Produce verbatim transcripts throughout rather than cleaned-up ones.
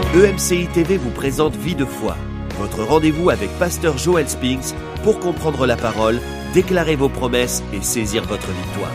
E M C I T V vous présente Vie de foi, votre rendez-vous avec Pasteur Joel Spinks pour comprendre la parole, déclarer vos promesses et saisir votre victoire.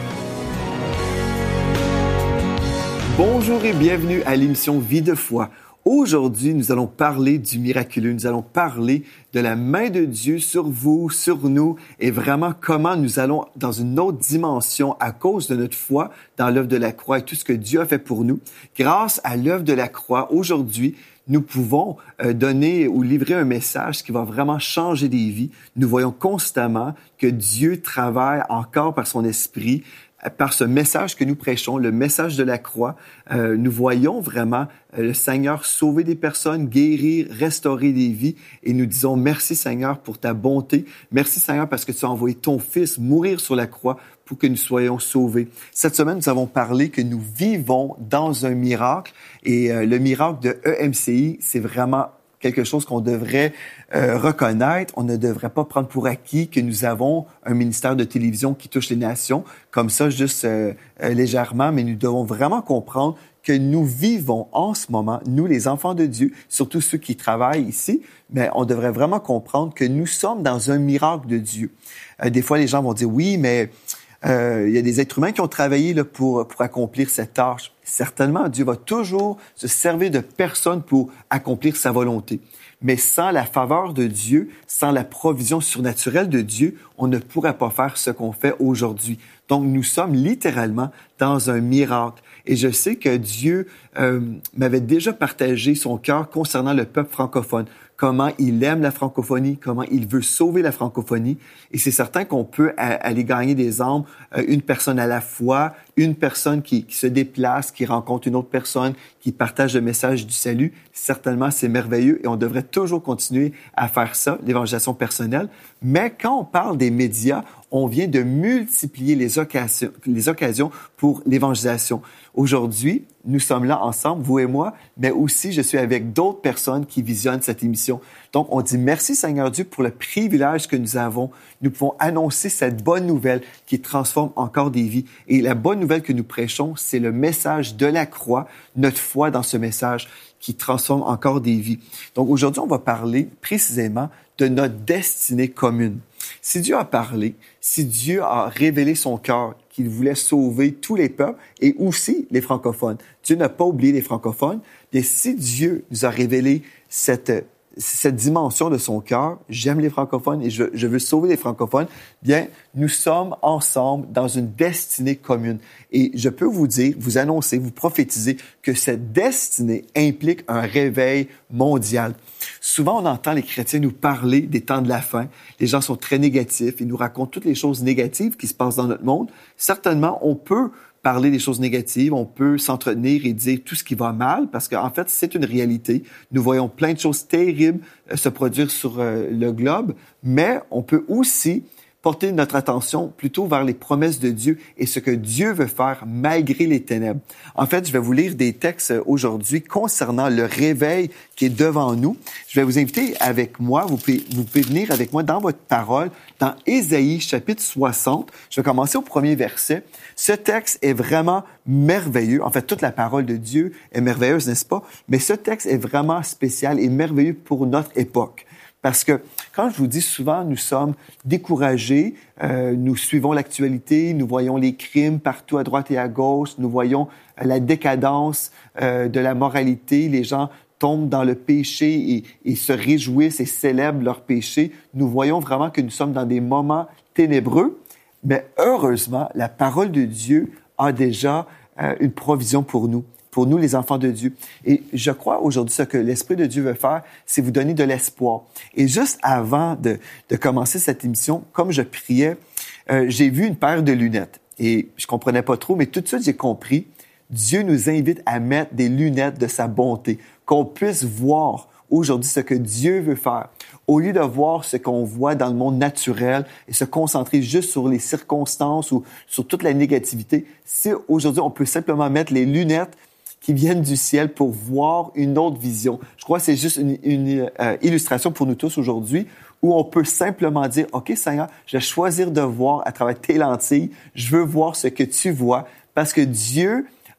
Bonjour et bienvenue à l'émission Vie de foi. Aujourd'hui, nous allons parler du miraculeux. Nous allons parler de la main de Dieu sur vous, sur nous, et vraiment comment nous allons dans une autre dimension à cause de notre foi dans l'œuvre de la croix et tout ce que Dieu a fait pour nous. Grâce à l'œuvre de la croix, aujourd'hui, nous pouvons euh, donner ou livrer un message qui va vraiment changer des vies. Nous voyons constamment que Dieu travaille encore par son esprit, par ce message que nous prêchons, le message de la croix. Euh, nous voyons vraiment euh, le Seigneur sauver des personnes, guérir, restaurer des vies. Et nous disons merci Seigneur pour ta bonté. Merci Seigneur parce que tu as envoyé ton Fils mourir sur la croix pour que nous soyons sauvés. Cette semaine, nous avons parlé que nous vivons dans un miracle. Et euh, le miracle de E M C I, c'est vraiment quelque chose qu'on devrait euh, reconnaître. On ne devrait pas prendre pour acquis que nous avons un ministère de télévision qui touche les nations, comme ça, juste euh, euh, légèrement, mais nous devons vraiment comprendre que nous vivons en ce moment, nous les enfants de Dieu, surtout ceux qui travaillent ici, mais on devrait vraiment comprendre que nous sommes dans un miracle de Dieu. Euh, des fois, les gens vont dire, oui, mais euh, il y a des êtres humains qui ont travaillé là, pour, pour accomplir cette tâche. Certainement, Dieu va toujours se servir de personnes pour accomplir sa volonté. Mais sans la faveur de Dieu, sans la provision surnaturelle de Dieu, on ne pourrait pas faire ce qu'on fait aujourd'hui. Donc, nous sommes littéralement dans un miracle. Et je sais que Dieu euh, m'avait déjà partagé son cœur concernant le peuple francophone, comment il aime la francophonie, comment il veut sauver la francophonie. Et c'est certain qu'on peut aller gagner des âmes, euh, une personne à la fois, une personne qui, qui se déplace, qui rencontre une autre personne, qui partage le message du salut. Certainement, c'est merveilleux et on devrait toujours continuer à faire ça, l'évangélisation personnelle. Mais quand on parle des médias, on vient de multiplier les occasions, les occasions pour l'évangélisation. Aujourd'hui, nous sommes là ensemble, vous et moi, mais aussi je suis avec d'autres personnes qui visionnent cette émission. Donc, on dit merci Seigneur Dieu pour le privilège que nous avons. Nous pouvons annoncer cette bonne nouvelle qui transforme encore des vies. Et la bonne nouvelle que nous prêchons, c'est le message de la croix, notre foi dans ce message qui transforme encore des vies. Donc, aujourd'hui, on va parler précisément de notre destinée commune. Si Dieu a parlé, si Dieu a révélé son cœur, qu'il voulait sauver tous les peuples et aussi les francophones, Dieu n'a pas oublié les francophones, mais si Dieu nous a révélé cette, cette dimension de son cœur, j'aime les francophones et je, je veux sauver les francophones, bien, nous sommes ensemble dans une destinée commune. Et je peux vous dire, vous annoncer, vous prophétiser que cette destinée implique un réveil mondial. Souvent, on entend les chrétiens nous parler des temps de la fin. Les gens sont très négatifs. Ils nous racontent toutes les choses négatives qui se passent dans notre monde. Certainement, on peut parler des choses négatives, on peut s'entretenir et dire tout ce qui va mal, parce qu'en fait, c'est une réalité. Nous voyons plein de choses terribles euh, se produire sur euh, le globe, mais on peut aussi porter notre attention plutôt vers les promesses de Dieu et ce que Dieu veut faire malgré les ténèbres. En fait, je vais vous lire des textes aujourd'hui concernant le réveil qui est devant nous. Je vais vous inviter avec moi, vous pouvez, vous pouvez venir avec moi dans votre parole, dans Ésaïe chapitre soixante. Je vais commencer au premier verset. Ce texte est vraiment merveilleux. En fait, toute la parole de Dieu est merveilleuse, n'est-ce pas? Mais ce texte est vraiment spécial et merveilleux pour notre époque. Parce que quand je vous dis souvent, nous sommes découragés, euh, nous suivons l'actualité, nous voyons les crimes partout à droite et à gauche, nous voyons la décadence euh, de la moralité, les gens tombent dans le péché et, et se réjouissent et célèbrent leur péché. Nous voyons vraiment que nous sommes dans des moments ténébreux, mais heureusement, la parole de Dieu a déjà euh, une provision pour nous. Pour nous, les enfants de Dieu. Et je crois aujourd'hui, ce que l'Esprit de Dieu veut faire, c'est vous donner de l'espoir. Et juste avant de, de commencer cette émission, comme je priais, euh, j'ai vu une paire de lunettes. Et je comprenais pas trop, mais tout de suite, j'ai compris. Dieu nous invite à mettre des lunettes de sa bonté, qu'on puisse voir aujourd'hui ce que Dieu veut faire. Au lieu de voir ce qu'on voit dans le monde naturel et se concentrer juste sur les circonstances ou sur toute la négativité, si aujourd'hui, on peut simplement mettre les lunettes qui viennent du ciel pour voir une autre vision. Je crois que c'est juste une, une euh, illustration pour nous tous aujourd'hui où on peut simplement dire, OK, Seigneur, je vais choisir de voir à travers tes lentilles. Je veux voir ce que tu vois parce que Dieu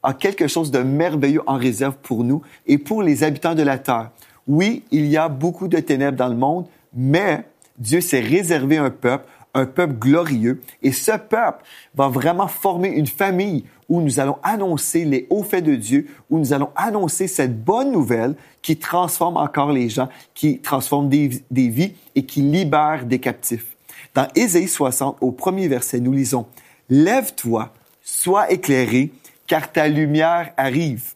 a quelque chose de merveilleux en réserve pour nous et pour les habitants de la terre. Oui, il y a beaucoup de ténèbres dans le monde, mais Dieu s'est réservé un peuple, un peuple glorieux, et ce peuple va vraiment former une famille où nous allons annoncer les hauts faits de Dieu, où nous allons annoncer cette bonne nouvelle qui transforme encore les gens, qui transforme des, des vies et qui libère des captifs. Dans Ésaïe soixante, au premier verset, nous lisons « Lève-toi, sois éclairé, car ta lumière arrive.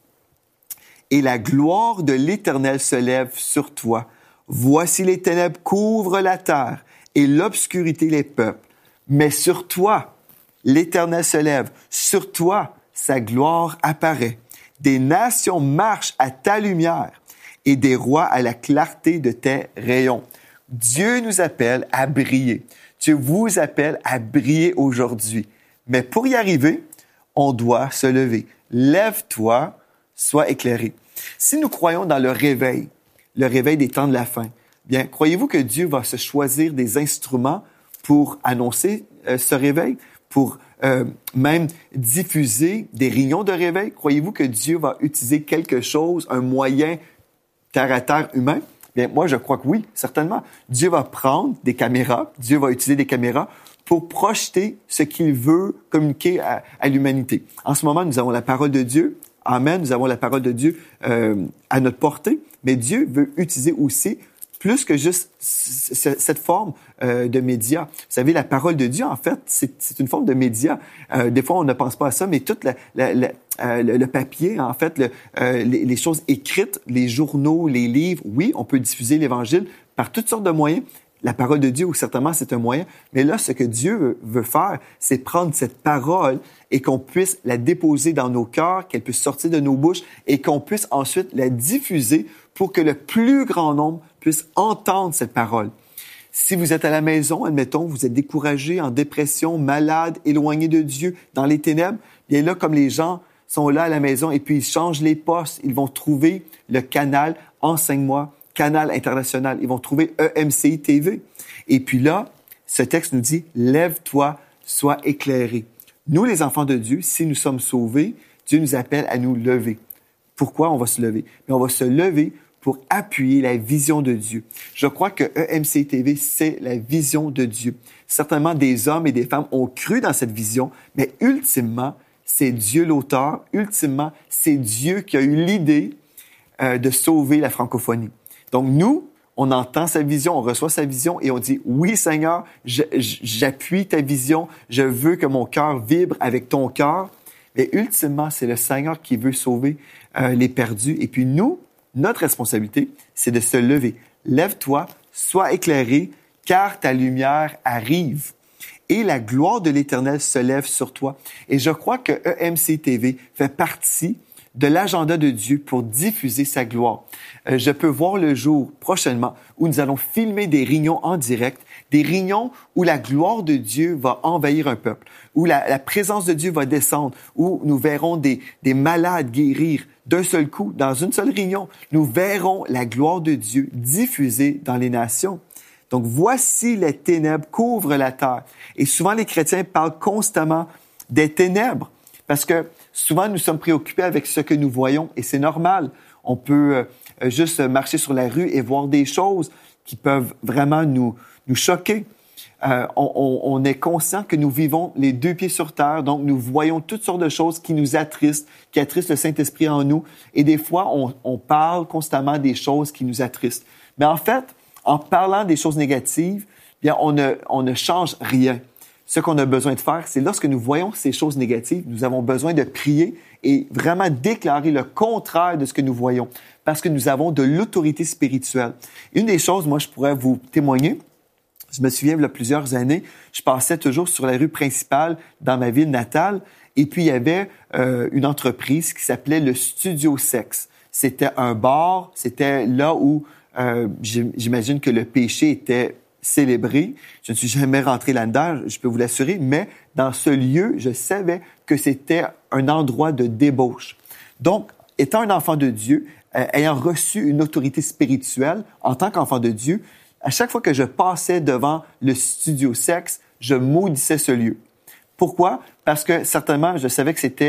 Et la gloire de l'Éternel se lève sur toi. Voici les ténèbres couvrent la terre et l'obscurité les peuples. Mais sur toi, l'Éternel se lève. Sur toi, sa gloire apparaît. Des nations marchent à ta lumière et des rois à la clarté de tes rayons. » Dieu nous appelle à briller. Dieu vous appelle à briller aujourd'hui. Mais pour y arriver, on doit se lever. Lève-toi, sois éclairé. Si nous croyons dans le réveil, le réveil des temps de la fin, bien, croyez-vous que Dieu va se choisir des instruments pour annoncer euh, ce réveil, pour euh, même diffuser des réunions de réveil? Croyez-vous que Dieu va utiliser quelque chose, un moyen terre à terre humain? Bien, moi, je crois que oui, certainement. Dieu va prendre des caméras, Dieu va utiliser des caméras pour projeter ce qu'il veut communiquer à, à l'humanité. En ce moment, nous avons la parole de Dieu. Amen. Nous avons la parole de Dieu euh, à notre portée. Mais Dieu veut utiliser aussi plus que juste c- c- cette forme euh, de média. Vous savez, la parole de Dieu, en fait, c'est, c'est une forme de média. Euh, des fois, on ne pense pas à ça, mais tout la, la, la, euh, le, le papier, en fait, le, euh, les, les choses écrites, les journaux, les livres, oui, on peut diffuser l'Évangile par toutes sortes de moyens. La parole de Dieu, certainement, c'est un moyen. Mais là, ce que Dieu veut, veut faire, c'est prendre cette parole et qu'on puisse la déposer dans nos cœurs, qu'elle puisse sortir de nos bouches et qu'on puisse ensuite la diffuser pour que le plus grand nombre puisse entendre cette parole. Si vous êtes à la maison, admettons, vous êtes découragé, en dépression, malade, éloigné de Dieu, dans les ténèbres, bien là, comme les gens sont là à la maison et puis ils changent les postes, ils vont trouver le canal « Enseigne-moi », Canal international. Ils vont trouver E M C I T V. Et puis là, ce texte nous dit « Lève-toi, sois éclairé ». Nous, les enfants de Dieu, si nous sommes sauvés, Dieu nous appelle à nous lever. Pourquoi on va se lever? Mais on va se lever pour appuyer la vision de Dieu. Je crois que E M C I T V, c'est la vision de Dieu. Certainement, des hommes et des femmes ont cru dans cette vision, mais ultimement, c'est Dieu l'auteur. Ultimement, c'est Dieu qui a eu l'idée euh, de sauver la francophonie. Donc, nous, on entend sa vision, on reçoit sa vision et on dit « Oui, Seigneur, je, j'appuie ta vision, je veux que mon cœur vibre avec ton cœur. » Mais ultimement, c'est le Seigneur qui veut sauver euh, les perdus. Et puis nous, notre responsabilité, c'est de se lever. Lève-toi, sois éclairé, car ta lumière arrive. Et la gloire de l'Éternel se lève sur toi. Et je crois que E M C T V fait partie de l'agenda de Dieu pour diffuser sa gloire. Euh, je peux voir le jour prochainement où nous allons filmer des réunions en direct, des réunions où la gloire de Dieu va envahir un peuple, où la, la présence de Dieu va descendre, où nous verrons des, des malades guérir d'un seul coup, dans une seule réunion. Nous verrons la gloire de Dieu diffusée dans les nations. Donc, voici les ténèbres couvrent la terre. Et souvent, les chrétiens parlent constamment des ténèbres. Parce que souvent, nous sommes préoccupés avec ce que nous voyons et c'est normal. On peut euh, juste marcher sur la rue et voir des choses qui peuvent vraiment nous, nous choquer. Euh, on, on, on est conscient que nous vivons les deux pieds sur terre, donc nous voyons toutes sortes de choses qui nous attristent, qui attristent le Saint-Esprit en nous. Et des fois, on, on parle constamment des choses qui nous attristent. Mais en fait, en parlant des choses négatives, bien, on ne, on ne change rien. Ce qu'on a besoin de faire, c'est lorsque nous voyons ces choses négatives, nous avons besoin de prier et vraiment déclarer le contraire de ce que nous voyons, parce que nous avons de l'autorité spirituelle. Une des choses, moi, je pourrais vous témoigner, je me souviens, il y a plusieurs années, je passais toujours sur la rue principale dans ma ville natale, et puis il y avait euh, une entreprise qui s'appelait le Studio Sexe. C'était un bar, c'était là où euh, j'imagine que le péché était célébré. Je ne suis jamais rentré là-dedans, je peux vous l'assurer, mais dans ce lieu, je savais que c'était un endroit de débauche. Donc, étant un enfant de Dieu, euh, ayant reçu une autorité spirituelle en tant qu'enfant de Dieu, à chaque fois que je passais devant le Studio Sexe, je maudissais ce lieu. Pourquoi? Parce que certainement, je savais que c'était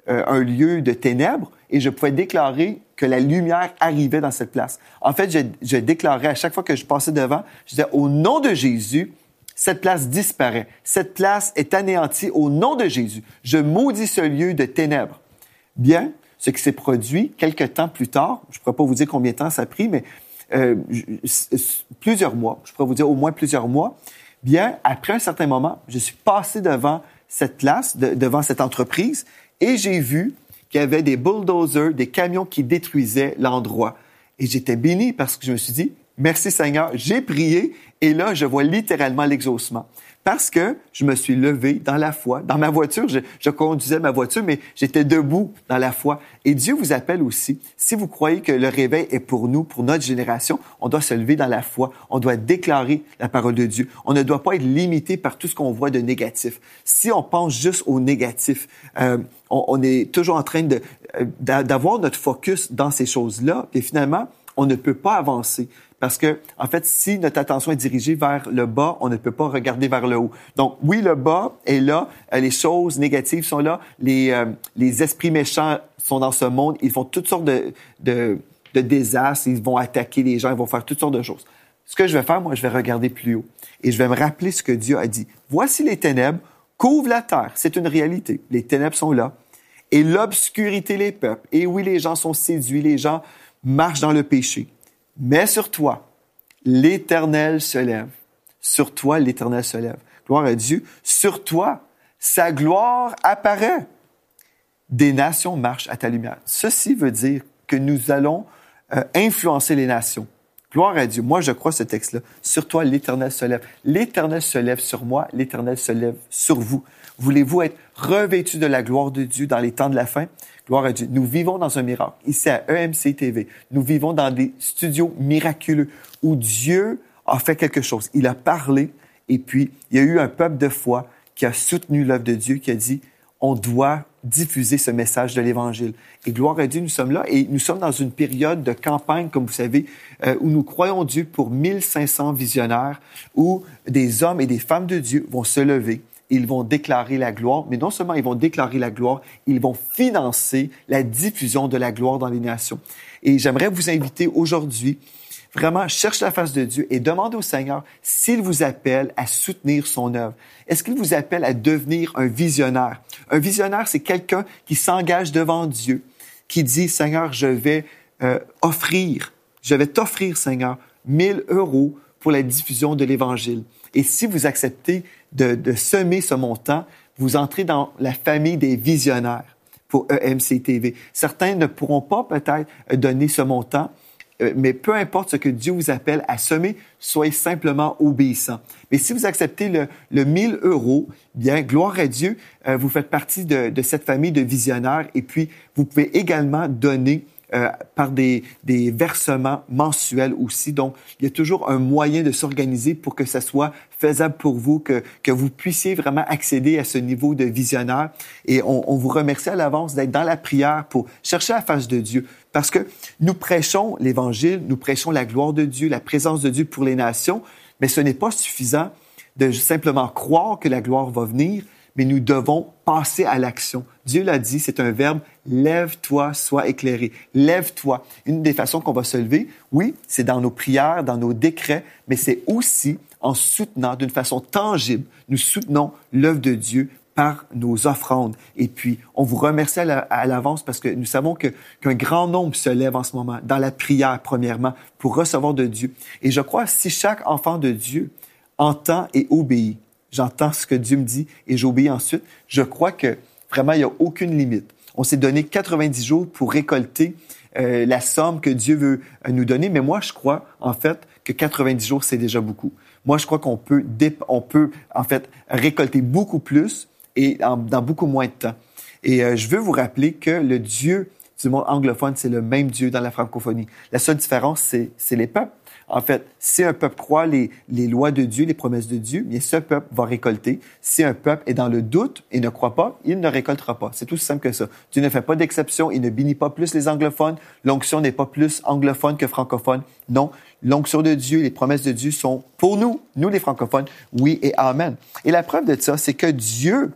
euh, un lieu de ténèbres et je pouvais déclarer que la lumière arrivait dans cette place. En fait, je, je déclarais à chaque fois que je passais devant, je disais, au nom de Jésus, cette place disparaît. Cette place est anéantie au nom de Jésus. Je maudis ce lieu de ténèbres. Bien, ce qui s'est produit quelques temps plus tard, je ne pourrais pas vous dire combien de temps ça a pris, mais euh, plusieurs mois, je pourrais vous dire au moins plusieurs mois. Bien, après un certain moment, je suis passé devant cette place, de, devant cette entreprise, et j'ai vu qu'il y avait des bulldozers, des camions qui détruisaient l'endroit. Et j'étais béni parce que je me suis dit, merci Seigneur, j'ai prié, et là, je vois littéralement l'exaucement. Parce que je me suis levé dans la foi. Dans ma voiture, je, je conduisais ma voiture, mais j'étais debout dans la foi. Et Dieu vous appelle aussi. Si vous croyez que le réveil est pour nous, pour notre génération, on doit se lever dans la foi. On doit déclarer la parole de Dieu. On ne doit pas être limité par tout ce qu'on voit de négatif. Si on pense juste au négatif, euh, on, on est toujours en train de, euh, d'avoir notre focus dans ces choses-là. Et finalement, on ne peut pas avancer. Parce que, en fait, si notre attention est dirigée vers le bas, on ne peut pas regarder vers le haut. Donc, oui, le bas est là, les choses négatives sont là, les, euh, les esprits méchants sont dans ce monde, ils font toutes sortes de, de, de désastres, ils vont attaquer les gens, ils vont faire toutes sortes de choses. Ce que je vais faire, moi, je vais regarder plus haut et je vais me rappeler ce que Dieu a dit. Voici les ténèbres couvrent la terre. C'est une réalité. Les ténèbres sont là. Et l'obscurité les peuples. Et oui, les gens sont séduits, les gens marchent dans le péché. Mais sur toi, l'Éternel se lève. Sur toi, l'Éternel se lève. Gloire à Dieu. Sur toi, sa gloire apparaît. Des nations marchent à ta lumière. Ceci veut dire que nous allons euh, influencer les nations. Gloire à Dieu. Moi, je crois ce texte-là. Sur toi, l'Éternel se lève. L'Éternel se lève sur moi. L'Éternel se lève sur vous. Voulez-vous être revêtus de la gloire de Dieu dans les temps de la fin? Gloire à Dieu. Nous vivons dans un miracle. Ici à E M C T V, nous vivons dans des studios miraculeux où Dieu a fait quelque chose. Il a parlé et puis il y a eu un peuple de foi qui a soutenu l'œuvre de Dieu, qui a dit on doit diffuser ce message de l'Évangile. Et gloire à Dieu, nous sommes là et nous sommes dans une période de campagne, comme vous savez, euh, où nous croyons Dieu pour mille cinq cents visionnaires, où des hommes et des femmes de Dieu vont se lever. Ils vont déclarer la gloire, mais non seulement ils vont déclarer la gloire, ils vont financer la diffusion de la gloire dans les nations. Et j'aimerais vous inviter aujourd'hui, vraiment, cherche la face de Dieu et demandez au Seigneur s'il vous appelle à soutenir son œuvre. Est-ce qu'il vous appelle à devenir un visionnaire? Un visionnaire, c'est quelqu'un qui s'engage devant Dieu, qui dit, Seigneur, je vais euh, offrir, je vais t'offrir, Seigneur, mille euros pour la diffusion de l'Évangile. Et si vous acceptez de, de semer ce montant, vous entrez dans la famille des visionnaires pour E M C T V. Certains ne pourront pas peut-être donner ce montant, mais peu importe ce que Dieu vous appelle à semer, soyez simplement obéissants. Mais si vous acceptez le, le mille euros, bien, gloire à Dieu, euh, vous faites partie de, de cette famille de visionnaires et puis vous pouvez également donner Euh, par des, des versements mensuels aussi. Donc, il y a toujours un moyen de s'organiser pour que ça soit faisable pour vous, que, que vous puissiez vraiment accéder à ce niveau de visionnaire. Et on, on vous remercie à l'avance d'être dans la prière pour chercher la face de Dieu. Parce que nous prêchons l'Évangile, nous prêchons la gloire de Dieu, la présence de Dieu pour les nations, mais ce n'est pas suffisant de simplement croire que la gloire va venir, mais nous devons passer à l'action. Dieu l'a dit, c'est un verbe, lève-toi, sois éclairé. Lève-toi. Une des façons qu'on va se lever, oui, c'est dans nos prières, dans nos décrets, mais c'est aussi en soutenant d'une façon tangible. Nous soutenons l'œuvre de Dieu par nos offrandes. Et puis, on vous remercie à, la, à l'avance parce que nous savons que, qu'un grand nombre se lève en ce moment, dans la prière, premièrement, pour recevoir de Dieu. Et je crois, si chaque enfant de Dieu entend et obéit, j'entends ce que Dieu me dit et j'obéis ensuite, je crois que vraiment, il n'y a aucune limite. On s'est donné quatre-vingt-dix jours pour récolter euh, la somme que Dieu veut euh, nous donner, mais moi, je crois, en fait, que quatre-vingt-dix jours, c'est déjà beaucoup. Moi, je crois qu'on peut, dép- on peut en fait, récolter beaucoup plus et en, dans beaucoup moins de temps. Et euh, je veux vous rappeler que le Dieu du monde anglophone, c'est le même Dieu dans la francophonie. La seule différence, c'est, c'est les peuples. En fait, si un peuple croit les, les lois de Dieu, les promesses de Dieu, bien, ce peuple va récolter. Si un peuple est dans le doute et ne croit pas, il ne récoltera pas. C'est tout simple que ça. Dieu ne fait pas d'exception. Il ne bénit pas plus les anglophones. L'onction n'est pas plus anglophone que francophone. Non, l'onction de Dieu, les promesses de Dieu sont pour nous, nous les francophones, oui et amen. Et la preuve de ça, c'est que Dieu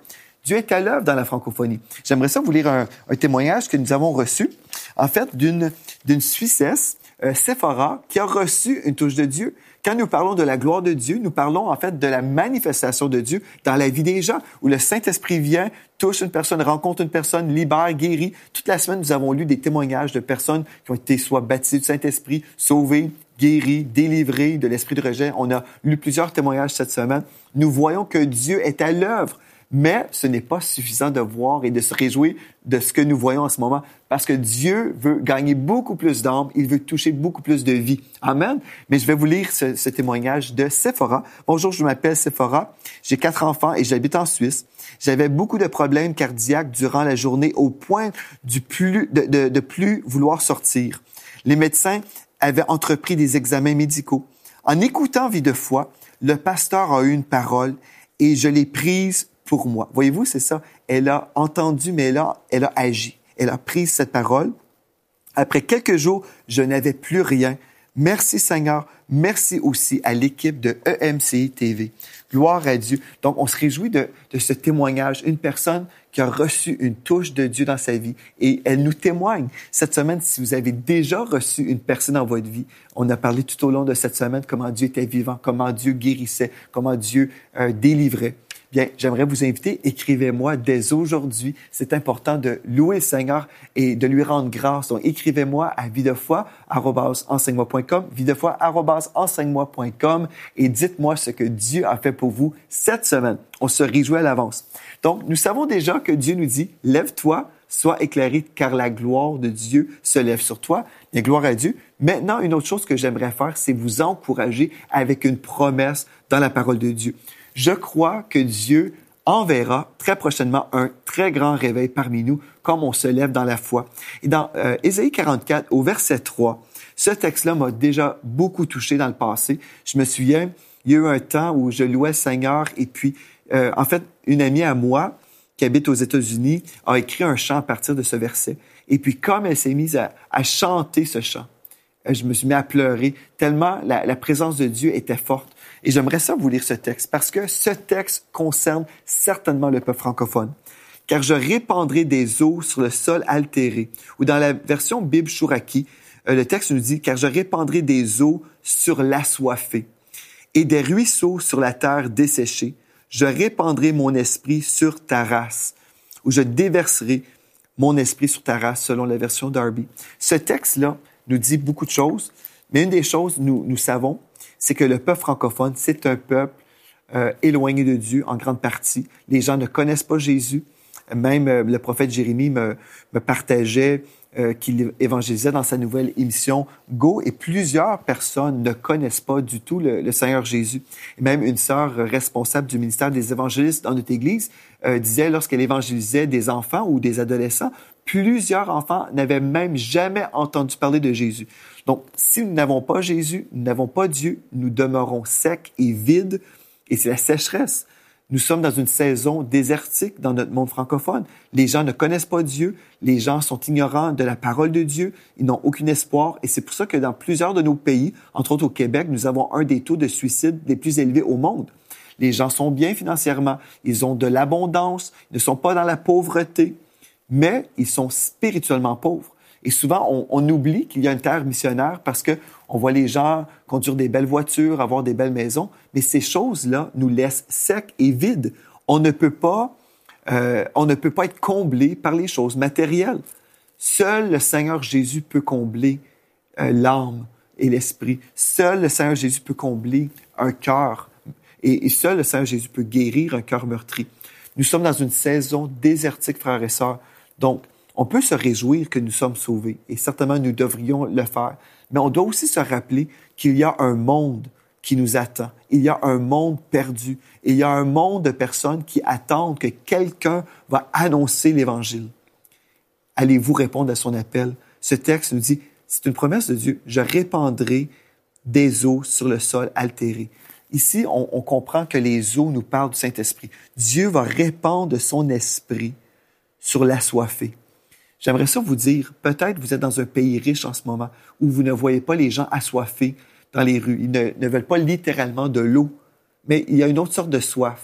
Dieu est à l'œuvre dans la francophonie. J'aimerais ça vous lire un, un témoignage que nous avons reçu, en fait, d'une, d'une Suissesse, euh, Sephora, qui a reçu une touche de Dieu. Quand nous parlons de la gloire de Dieu, nous parlons en fait de la manifestation de Dieu dans la vie des gens, où le Saint-Esprit vient, touche une personne, rencontre une personne, libère, guérit. Toute la semaine, nous avons lu des témoignages de personnes qui ont été soit baptisées du Saint-Esprit, sauvées, guéries, délivrées de l'esprit de rejet. On a lu plusieurs témoignages cette semaine. Nous voyons que Dieu est à l'œuvre. Mais ce n'est pas suffisant de voir et de se réjouir de ce que nous voyons en ce moment, parce que Dieu veut gagner beaucoup plus d'âmes, il veut toucher beaucoup plus de vies. Amen. Mais je vais vous lire ce, ce témoignage de Sephora. Bonjour, je m'appelle Sephora, j'ai quatre enfants et j'habite en Suisse. J'avais beaucoup de problèmes cardiaques durant la journée au point du plus, de, de, de plus vouloir sortir. Les médecins avaient entrepris des examens médicaux. En écoutant Vie de foi, le pasteur a eu une parole et je l'ai prise pour moi. Voyez-vous, c'est ça. Elle a entendu, mais elle a, elle a agi. Elle a pris cette parole. Après quelques jours, je n'avais plus rien. Merci Seigneur. Merci aussi à l'équipe de E M C I T V. Gloire à Dieu. Donc, on se réjouit de, de ce témoignage. Une personne qui a reçu une touche de Dieu dans sa vie. Et elle nous témoigne. Cette semaine, si vous avez déjà reçu une personne dans votre vie, on a parlé tout au long de cette semaine comment Dieu était vivant, comment Dieu guérissait, comment Dieu euh, délivrait. Bien, j'aimerais vous inviter, écrivez-moi dès aujourd'hui. C'est important de louer le Seigneur et de lui rendre grâce. Donc, écrivez-moi à videfoi arobase enseigne-moi point com, videfoi arobase enseigne-moi point com et dites-moi ce que Dieu a fait pour vous cette semaine. On se réjouit à l'avance. Donc, nous savons déjà que Dieu nous dit, lève-toi, sois éclairé, car la gloire de Dieu se lève sur toi. Bien, gloire à Dieu. Maintenant, une autre chose que j'aimerais faire, c'est vous encourager avec une promesse dans la parole de Dieu. Je crois que Dieu enverra très prochainement un très grand réveil parmi nous, comme on se lève dans la foi. Et dans euh, Ésaïe quarante-quatre, au verset trois, ce texte-là m'a déjà beaucoup touché dans le passé. Je me souviens, il y a eu un temps où je louais le Seigneur et puis, euh, en fait, une amie à moi qui habite aux États-Unis a écrit un chant à partir de ce verset. Et puis, comme elle s'est mise à, à chanter ce chant, je me suis mis à pleurer tellement la, la présence de Dieu était forte. Et j'aimerais ça vous lire ce texte parce que ce texte concerne certainement le peuple francophone. Car je répandrai des eaux sur le sol altéré. Ou dans la version Bible Chouraki, le texte nous dit « Car je répandrai des eaux sur l'assoiffé et des ruisseaux sur la terre desséchée. Je répandrai mon esprit sur ta race. » Ou je déverserai mon esprit sur ta race, selon la version Darby. Ce texte-là nous dit beaucoup de choses, mais une des choses nous, nous savons, c'est que le peuple francophone, c'est un peuple euh, éloigné de Dieu en grande partie. Les gens ne connaissent pas Jésus. Même euh, le prophète Jérémie me, me partageait euh, qu'il évangélisait dans sa nouvelle émission Go, et plusieurs personnes ne connaissent pas du tout le, le Seigneur Jésus. Et même une sœur responsable du ministère des évangélistes dans notre Église euh, disait, lorsqu'elle évangélisait des enfants ou des adolescents, plusieurs enfants n'avaient même jamais entendu parler de Jésus. Donc, si nous n'avons pas Jésus, nous n'avons pas Dieu, nous demeurons secs et vides, et c'est la sécheresse. Nous sommes dans une saison désertique dans notre monde francophone. Les gens ne connaissent pas Dieu, les gens sont ignorants de la parole de Dieu, ils n'ont aucun espoir, et c'est pour ça que dans plusieurs de nos pays, entre autres au Québec, nous avons un des taux de suicide les plus élevés au monde. Les gens sont bien financièrement, ils ont de l'abondance, ils ne sont pas dans la pauvreté, mais ils sont spirituellement pauvres. Et souvent, on, on oublie qu'il y a une terre missionnaire parce que on voit les gens conduire des belles voitures, avoir des belles maisons, mais ces choses-là nous laissent secs et vides. On ne peut pas, euh, on ne peut pas être comblé par les choses matérielles. Seul le Seigneur Jésus peut combler euh, l'âme et l'esprit. Seul le Seigneur Jésus peut combler un cœur. Et, et seul le Seigneur Jésus peut guérir un cœur meurtri. Nous sommes dans une saison désertique, frères et sœurs. Donc, on peut se réjouir que nous sommes sauvés, et certainement nous devrions le faire. Mais on doit aussi se rappeler qu'il y a un monde qui nous attend. Il y a un monde perdu. Il y a un monde de personnes qui attendent que quelqu'un va annoncer l'Évangile. Allez-vous répondre à son appel? Ce texte nous dit, c'est une promesse de Dieu. Je répandrai des eaux sur le sol altéré. Ici, on, on comprend que les eaux nous parlent du Saint-Esprit. Dieu va répandre son esprit sur l'assoiffé. J'aimerais ça vous dire, peut-être vous êtes dans un pays riche en ce moment où vous ne voyez pas les gens assoiffés dans les rues. Ils ne, ne veulent pas littéralement de l'eau, mais il y a une autre sorte de soif. Vous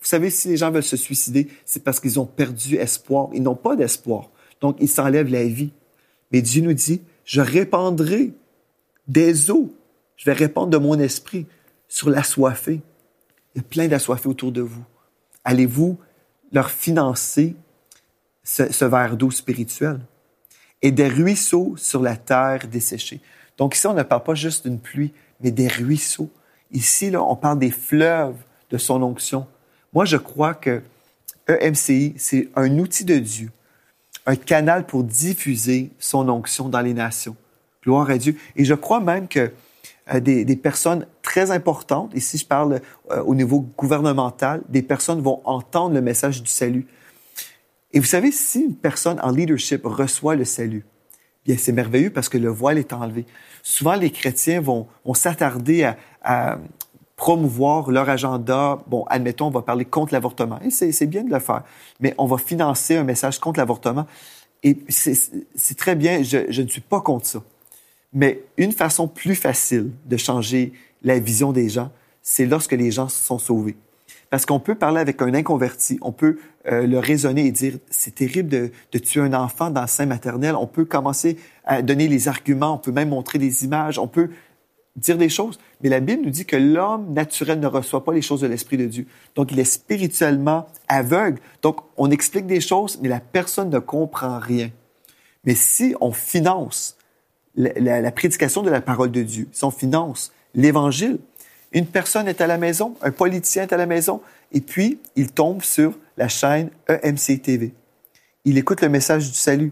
Vous savez, si les gens veulent se suicider, c'est parce qu'ils ont perdu espoir. Ils n'ont pas d'espoir. Donc, ils s'enlèvent la vie. Mais Dieu nous dit, je répandrai des eaux. Je vais répandre de mon esprit sur l'assoiffé. Il y a plein d'assoiffés autour de vous. Allez-vous leur financer ce, ce verre d'eau spirituel? Et des ruisseaux sur la terre desséchée. Donc ici, on ne parle pas juste d'une pluie, mais des ruisseaux. Ici, là, on parle des fleuves de son onction. Moi, je crois que E M C I, c'est un outil de Dieu, un canal pour diffuser son onction dans les nations. Gloire à Dieu. Et je crois même que euh, des, des personnes très importantes, ici je parle euh, au niveau gouvernemental, des personnes vont entendre le message du salut. Et vous savez, si une personne en leadership reçoit le salut, bien c'est merveilleux parce que le voile est enlevé. Souvent, les chrétiens vont, vont s'attarder à, à promouvoir leur agenda. Bon, admettons, on va parler contre l'avortement. Et c'est, c'est bien de le faire. Mais on va financer un message contre l'avortement. Et c'est, c'est très bien, je, je ne suis pas contre ça. Mais une façon plus facile de changer la vision des gens, c'est lorsque les gens sont sauvés. Parce qu'on peut parler avec un inconverti, on peut euh, le raisonner et dire « c'est terrible de, de tuer un enfant dans le sein maternel ». On peut commencer à donner les arguments, on peut même montrer des images, on peut dire des choses. Mais la Bible nous dit que l'homme naturel ne reçoit pas les choses de l'Esprit de Dieu. Donc, il est spirituellement aveugle. Donc, on explique des choses, mais la personne ne comprend rien. Mais si on finance la, la, la prédication de la parole de Dieu, si on finance l'Évangile, une personne est à la maison, un politicien est à la maison, et puis il tombe sur la chaîne E M C T V. Il écoute le message du salut.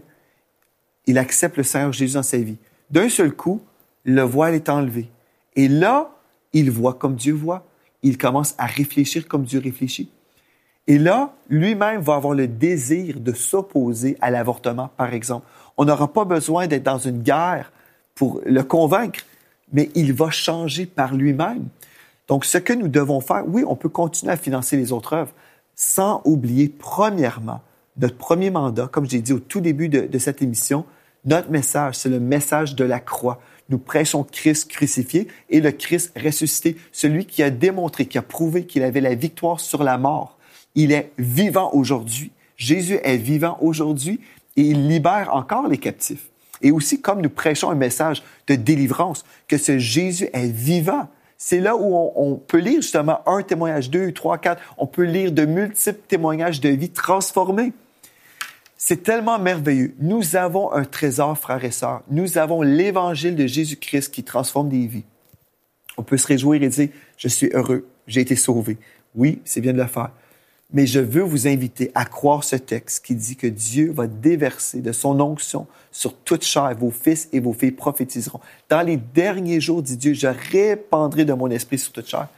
Il accepte le Seigneur Jésus dans sa vie. D'un seul coup, le voile est enlevé. Et là, il voit comme Dieu voit. Il commence à réfléchir comme Dieu réfléchit. Et là, lui-même va avoir le désir de s'opposer à l'avortement, par exemple. On n'aura pas besoin d'être dans une guerre pour le convaincre, mais il va changer par lui-même. Donc, ce que nous devons faire, oui, on peut continuer à financer les autres œuvres sans oublier, premièrement, notre premier mandat, comme j'ai dit au tout début de, de cette émission, notre message, c'est le message de la croix. Nous prêchons Christ crucifié et le Christ ressuscité, celui qui a démontré, qui a prouvé qu'il avait la victoire sur la mort. Il est vivant aujourd'hui. Jésus est vivant aujourd'hui et il libère encore les captifs. Et aussi, comme nous prêchons un message de délivrance, que ce Jésus est vivant. C'est là où on, on peut lire justement un témoignage, deux, trois, quatre. On peut lire de multiples témoignages de vie transformées. C'est tellement merveilleux. Nous avons un trésor, frères et sœurs. Nous avons l'Évangile de Jésus-Christ qui transforme des vies. On peut se réjouir et dire, je suis heureux, j'ai été sauvé. Oui, c'est bien de le faire. Mais je veux vous inviter à croire ce texte qui dit que Dieu va déverser de son onction sur toute chair. Vos fils et vos filles prophétiseront. Dans les derniers jours, dit Dieu, je répandrai de mon esprit sur toute chair.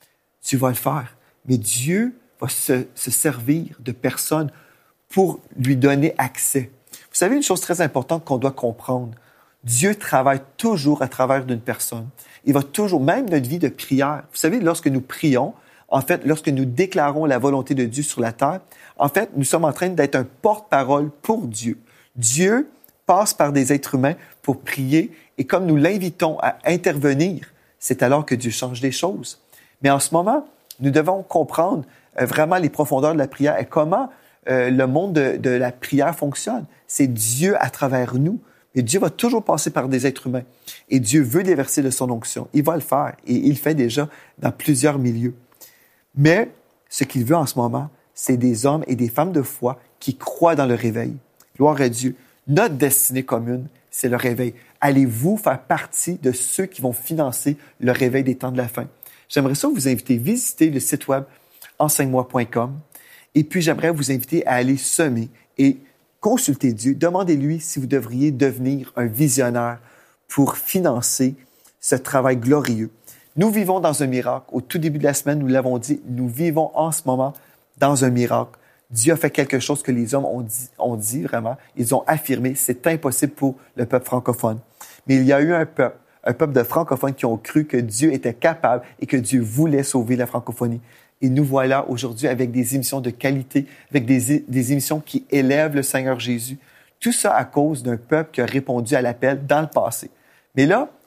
Tu vas le faire. Mais Dieu va se, se servir de personnes pour lui donner accès. Vous savez, une chose très importante qu'on doit comprendre, Dieu travaille toujours à travers d'une personne. Il va toujours, même notre vie de prière. Vous savez, lorsque nous prions, en fait, lorsque nous déclarons la volonté de Dieu sur la terre, en fait, nous sommes en train d'être un porte-parole pour Dieu. Dieu passe par des êtres humains pour prier et comme nous l'invitons à intervenir, c'est alors que Dieu change les choses. Mais en ce moment, nous devons comprendre euh, vraiment les profondeurs de la prière et comment euh, le monde de, de la prière fonctionne. C'est Dieu à travers nous. Et Dieu va toujours passer par des êtres humains. Et Dieu veut déverser de son onction. Il va le faire et il le fait déjà dans plusieurs milieux. Mais ce qu'il veut en ce moment, c'est des hommes et des femmes de foi qui croient dans le réveil. Gloire à Dieu. Notre destinée commune, c'est le réveil. Allez-vous faire partie de ceux qui vont financer le réveil des temps de la fin? J'aimerais ça vous inviter à visiter le site web enseigne moi point com et puis j'aimerais vous inviter à aller semer et consulter Dieu. Demandez-lui si vous devriez devenir un visionnaire pour financer ce travail glorieux. Nous vivons dans un miracle. Au tout début de la semaine, nous l'avons dit, nous vivons en ce moment dans un miracle. Dieu a fait quelque chose que les hommes ont dit, ont dit vraiment. Ils ont affirmé, c'est impossible pour le peuple francophone. Mais il y a eu un peuple, un peuple de francophones qui ont cru que Dieu était capable et que Dieu voulait sauver la francophonie. Et nous voilà aujourd'hui avec des émissions de qualité, avec des, des émissions qui élèvent le Seigneur Jésus. Tout ça à cause d'un peuple qui a répondu à l'appel dans le passé. Mais là,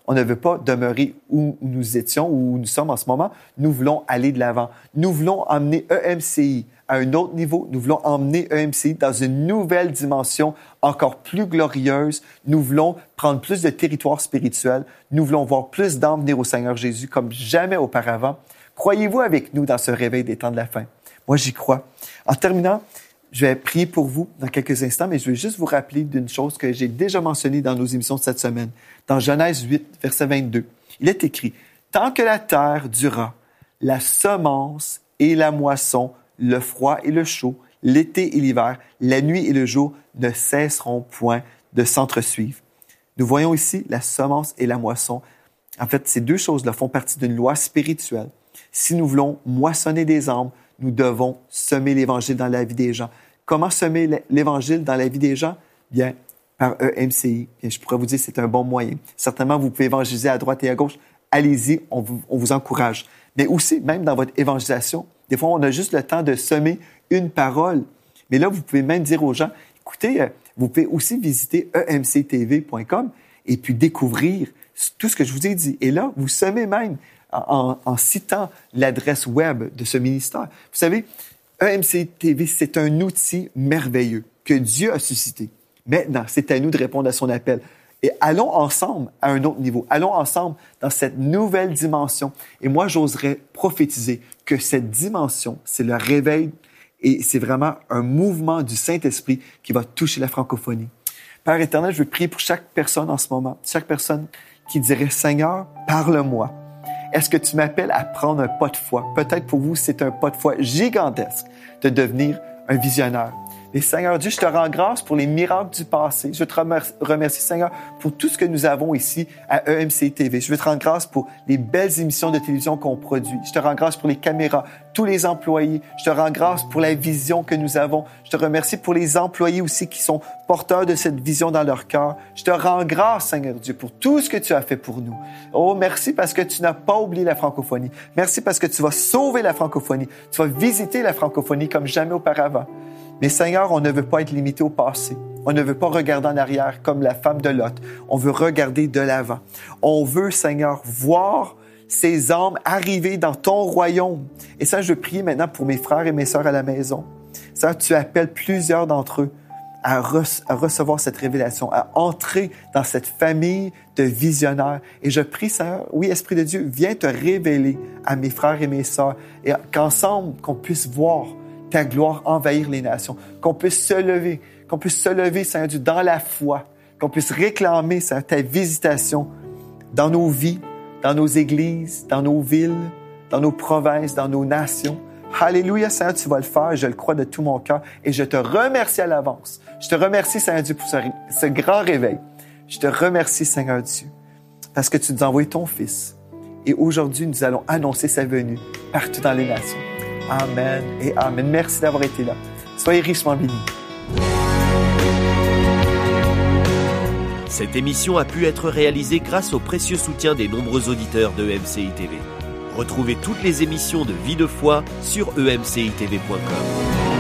On ne veut pas demeurer où nous étions, où nous sommes en ce moment. Nous voulons aller de l'avant. Nous voulons emmener E M C I à un autre niveau. Nous voulons emmener E M C I dans une nouvelle dimension encore plus glorieuse. Nous voulons prendre plus de territoire spirituel. Nous voulons voir plus d'âmes venir au Seigneur Jésus comme jamais auparavant. Croyez-vous avec nous dans ce réveil des temps de la fin? Moi, j'y crois. En terminant, je vais prier pour vous dans quelques instants, mais je vais juste vous rappeler d'une chose que j'ai déjà mentionnée dans nos émissions de cette semaine. Dans Genèse huit, verset vingt-deux, il est écrit « Tant que la terre durera, la semence et la moisson, le froid et le chaud, l'été et l'hiver, la nuit et le jour ne cesseront point de s'entresuivre. » Nous voyons ici la semence et la moisson. En fait, ces deux choses-là font partie d'une loi spirituelle. Si nous voulons moissonner des âmes, nous devons semer l'Évangile dans la vie des gens. Comment semer l'Évangile dans la vie des gens? Bien, par E M C I. Et je pourrais vous dire que c'est un bon moyen. Certainement, vous pouvez évangéliser à droite et à gauche. Allez-y, on vous, on vous encourage. Mais aussi, même dans votre évangélisation, des fois, on a juste le temps de semer une parole. Mais là, vous pouvez même dire aux gens, écoutez, vous pouvez aussi visiter e m c t v point com et puis découvrir tout ce que je vous ai dit. Et là, vous semez même en, en citant l'adresse web de ce ministère. Vous savez, E M C T V, c'est un outil merveilleux que Dieu a suscité. Maintenant, c'est à nous de répondre à son appel. Et allons ensemble à un autre niveau. Allons ensemble dans cette nouvelle dimension. Et moi, j'oserais prophétiser que cette dimension, c'est le réveil et c'est vraiment un mouvement du Saint-Esprit qui va toucher la francophonie. Père éternel, je veux prier pour chaque personne en ce moment, chaque personne qui dirait « Seigneur, parle-moi ». Est-ce que tu m'appelles à prendre un pas de foi? Peut-être pour vous, c'est un pas de foi gigantesque de devenir un visionnaire. Et Seigneur Dieu, je te rends grâce pour les miracles du passé. Je te remercie, Seigneur, pour tout ce que nous avons ici à E M C T V. Je veux te rendre grâce pour les belles émissions de télévision qu'on produit. Je te rends grâce pour les caméras, tous les employés. Je te rends grâce pour la vision que nous avons. Je te remercie pour les employés aussi qui sont porteurs de cette vision dans leur cœur. Je te rends grâce, Seigneur Dieu, pour tout ce que tu as fait pour nous. Oh, merci parce que tu n'as pas oublié la francophonie. Merci parce que tu vas sauver la francophonie. Tu vas visiter la francophonie comme jamais auparavant. Mais Seigneur, on ne veut pas être limité au passé. On ne veut pas regarder en arrière comme la femme de Lot. On veut regarder de l'avant. On veut, Seigneur, voir ces âmes arriver dans ton royaume. Et ça, je veux prier maintenant pour mes frères et mes sœurs à la maison. Seigneur, tu appelles plusieurs d'entre eux à, re- à recevoir cette révélation, à entrer dans cette famille de visionnaires. Et je prie, Seigneur, oui, Esprit de Dieu, viens te révéler à mes frères et mes sœurs et qu'ensemble, qu'on puisse voir ta gloire envahir les nations, qu'on puisse se lever, qu'on puisse se lever, Seigneur Dieu, dans la foi, qu'on puisse réclamer, Seigneur, ta visitation dans nos vies, dans nos églises, dans nos villes, dans nos provinces, dans nos nations. Alléluia, Seigneur, tu vas le faire, je le crois de tout mon cœur et je te remercie à l'avance. Je te remercie, Seigneur Dieu, pour ce, ce grand réveil. Je te remercie, Seigneur Dieu, parce que tu nous as envoyé ton Fils. Et aujourd'hui, nous allons annoncer sa venue partout dans les nations. Amen et Amen. Merci d'avoir été là. Soyez richement bénis. Cette émission a pu être réalisée grâce au précieux soutien des nombreux auditeurs de E M C I T V. Retrouvez toutes les émissions de Vie de foi sur e m c i t v point com.